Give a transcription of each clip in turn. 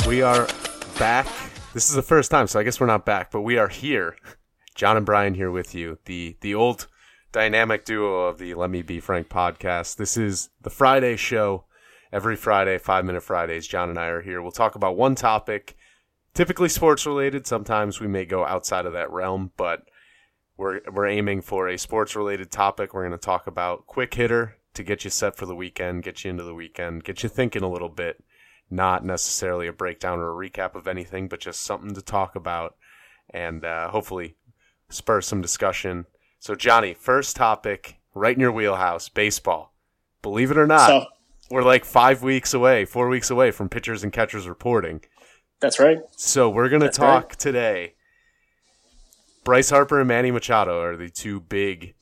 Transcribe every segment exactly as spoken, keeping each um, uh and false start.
We are back. This is the first time, so I guess we're not back, but we are here. John and Brian here with you, the the old dynamic duo of the Let Me Be Frank podcast. This is the Friday show. Every Friday, Five Minute Fridays, John and I are here. We'll talk about one topic, typically sports related. Sometimes we may go outside of that realm, but we're we're aiming for a sports related topic. We're going to talk about quick hitter to get you set for the weekend, get you into the weekend, get you thinking a little bit. Not necessarily a breakdown or a recap of anything, but just something to talk about and uh, hopefully spur some discussion. So, Johnny, first topic, right in your wheelhouse, baseball. Believe it or not, so, we're like five weeks away, four weeks away from pitchers and catchers reporting. That's right. So we're going to That's talk right. today. Bryce Harper and Manny Machado are the two big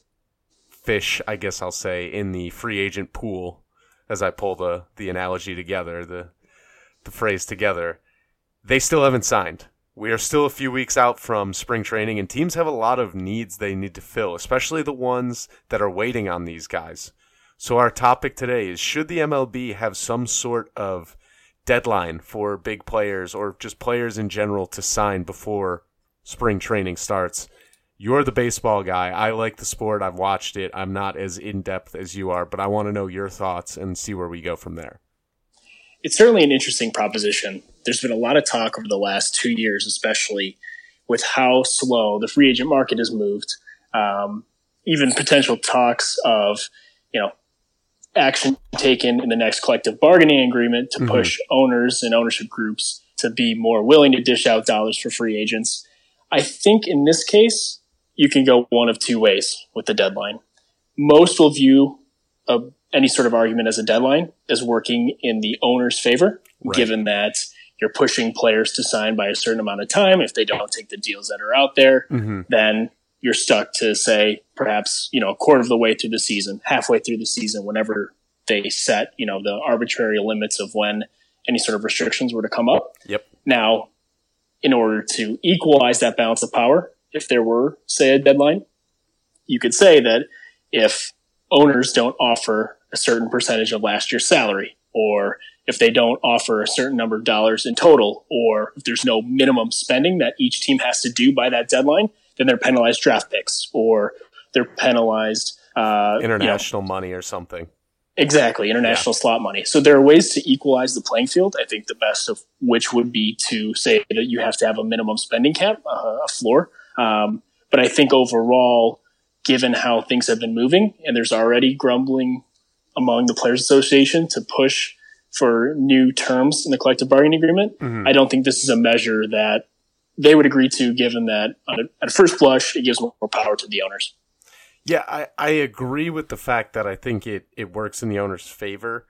fish, I guess I'll say, in the free agent pool, as I pull the, the analogy together, the the phrase together. They still haven't signed. We are still a few weeks out from spring training, and teams have a lot of needs they need to fill, especially the ones that are waiting on these guys. So our topic today is, should the M L B have some sort of deadline for big players or just players in general to sign before spring training starts? You're the baseball guy. I like the sport. I've watched it. I'm not as in-depth as you are, but I want to know your thoughts and see where we go from there. It's certainly an interesting proposition. There's been a lot of talk over the last two years, especially with how slow the free agent market has moved. Um, even potential talks of, you know, action taken in the next collective bargaining agreement to push mm-hmm. owners and ownership groups to be more willing to dish out dollars for free agents. I think in this case, you can go one of two ways with the deadline. Most will view a any sort of argument as a deadline is working in the owner's favor, right, given that you're pushing players to sign by a certain amount of time. If they don't take the deals that are out there, mm-hmm. then you're stuck to, say, perhaps, you know, a quarter of the way through the season, halfway through the season, whenever they set, you know, the arbitrary limits of when any sort of restrictions were to come up. Yep. Now, in order to equalize that balance of power, if there were, say, a deadline, you could say that if owners don't offer a certain percentage of last year's salary, or if they don't offer a certain number of dollars in total, or if there's no minimum spending that each team has to do by that deadline, then they're penalized draft picks, or they're penalized uh, international you know, money or something. Exactly, international yeah. slot money. So there are ways to equalize the playing field. I think the best of which would be to say that you have to have a minimum spending cap, uh, a floor. Um, but I think overall, given how things have been moving, and there's already grumbling among the Players Association to push for new terms in the collective bargaining agreement, mm-hmm. I don't think this is a measure that they would agree to, given that on a, at first blush, it gives more power to the owners. Yeah, I, I agree with the fact that I think it, it works in the owner's favor.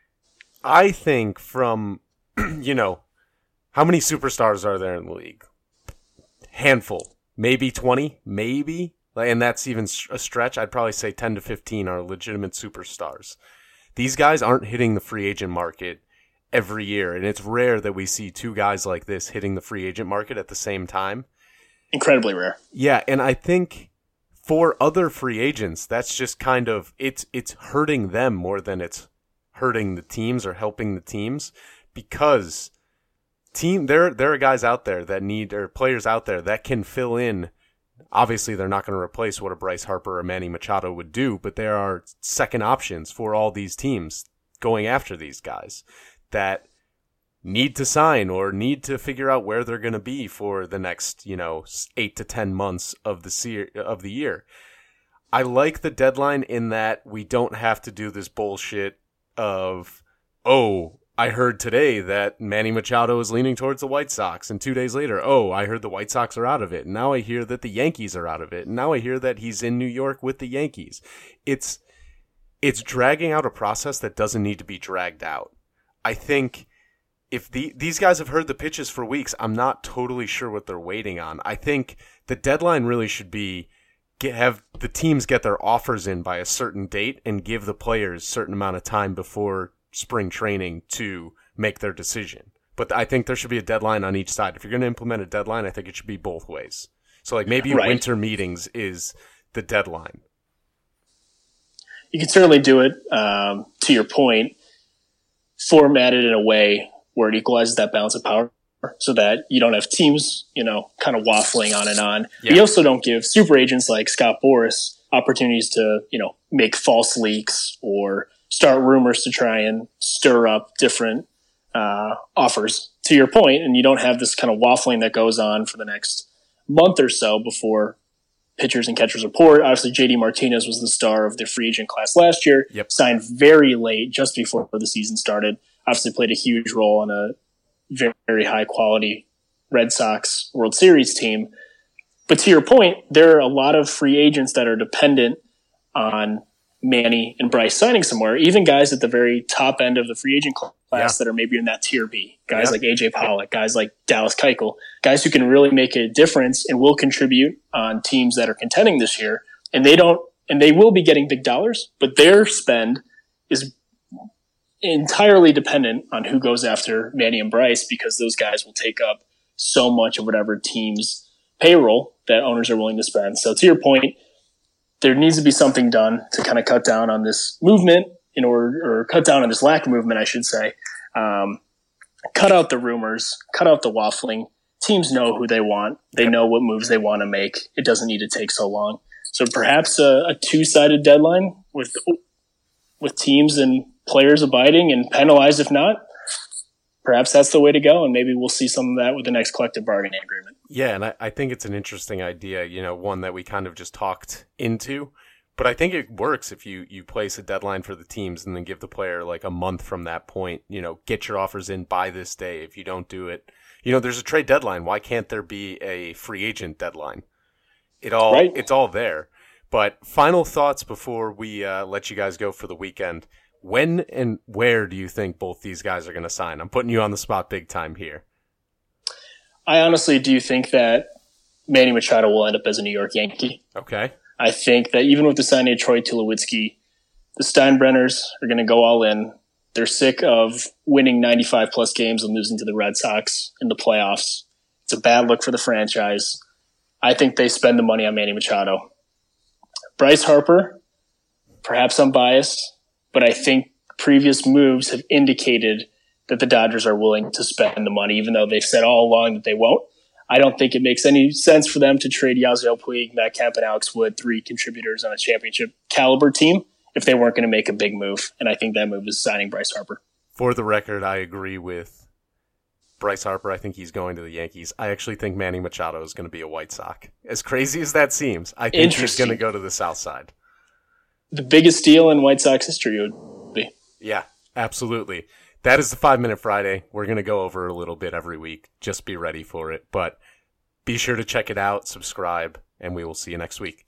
I think from, you know, how many superstars are there in the league? Handful. Maybe twenty, maybe. And that's even a stretch. I'd probably say ten to fifteen are legitimate superstars. These guys aren't hitting the free agent market every year, and it's rare that we see two guys like this hitting the free agent market at the same time. Incredibly rare. Yeah, and I think for other free agents, that's just kind of, it's it's hurting them more than it's hurting the teams or helping the teams, because team there there are guys out there that need, or players out there that can fill in. Obviously, they're not going to replace what a Bryce Harper or Manny Machado would do, but there are second options for all these teams going after these guys that need to sign or need to figure out where they're going to be for the next, you know, eight to ten months of the se- of the year. I like the deadline in that we don't have to do this bullshit of, oh, I heard today that Manny Machado is leaning towards the White Sox, and two days later, oh, I heard the White Sox are out of it, and now I hear that the Yankees are out of it, and now I hear that he's in New York with the Yankees. It's it's dragging out a process that doesn't need to be dragged out. I think if the these guys have heard the pitches for weeks, I'm not totally sure what they're waiting on. I think the deadline really should be get, have the teams get their offers in by a certain date and give the players a certain amount of time before spring training to make their decision. But I think there should be a deadline on each side. If you're going to implement a deadline, I think it should be both ways. So like maybe right. winter meetings is the deadline. You can certainly do it, um, to your point, formatted in a way where it equalizes that balance of power so that you don't have teams, you know, kind of waffling on and on. Yeah. You also don't give super agents like Scott Boras opportunities to, you know, make false leaks or start rumors to try and stir up different uh, offers, to your point, and you don't have this kind of waffling that goes on for the next month or so before pitchers and catchers report. Obviously, J D Martinez was the star of the free agent class last year, yep. signed very late, just before the season started. Obviously played a huge role on a very, very high-quality Red Sox World Series team. But to your point, there are a lot of free agents that are dependent on Manny and Bryce signing somewhere, even guys at the very top end of the free agent class yeah. that are maybe in that tier B, guys yeah. like A J Pollock, guys like Dallas Keuchel, guys who can really make a difference and will contribute on teams that are contending this year. And they don't, and they will be getting big dollars, but their spend is entirely dependent on who goes after Manny and Bryce, because those guys will take up so much of whatever team's payroll that owners are willing to spend. So to your point, there needs to be something done to kind of cut down on this movement in order, or cut down on this lack of movement, I should say. Um, cut out the rumors, cut out the waffling. Teams know who they want. They know what moves they want to make. It doesn't need to take so long. So perhaps a, a two-sided deadline with with teams and players abiding and penalized if not. Perhaps that's the way to go, and maybe we'll see some of that with the next collective bargaining agreement. Yeah, and I, I think it's an interesting idea, you know, one that we kind of just talked into. But I think it works if you, you place a deadline for the teams and then give the player like a month from that point, you know, get your offers in by this day. If you don't do it, you know, there's a trade deadline. Why can't there be a free agent deadline? It all, right. It's all there. But final thoughts before we uh, let you guys go for the weekend. When and where do you think both these guys are going to sign? I'm putting you on the spot big time here. I honestly do think that Manny Machado will end up as a New York Yankee. Okay. I think that even with the signing of Troy Tulowitzki, the Steinbrenners are going to go all in. They're sick of winning ninety-five plus games and losing to the Red Sox in the playoffs. It's a bad look for the franchise. I think they spend the money on Manny Machado. Bryce Harper, perhaps I'm biased, but I think previous moves have indicated that the Dodgers are willing to spend the money, even though they've said all along that they won't. I don't think it makes any sense for them to trade Yasiel Puig, Matt Kemp, and Alex Wood, three contributors on a championship caliber team, if they weren't going to make a big move. And I think that move is signing Bryce Harper. For the record, I agree with Bryce Harper. I think he's going to the Yankees. I actually think Manny Machado is going to be a White Sox. As crazy as that seems, I think he's going to go to the South Side. The biggest deal in White Sox history would be. Yeah, absolutely. That is the Five Minute Friday. We're going to go over a little bit every week. Just be ready for it. But be sure to check it out, subscribe, and we will see you next week.